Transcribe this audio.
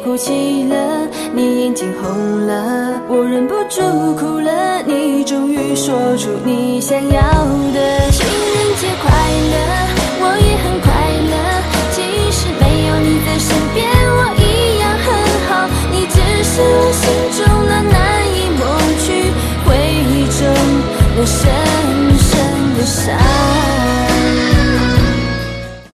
哭泣了，你眼睛红了，我忍不住哭了，你终于说出你想要的信任。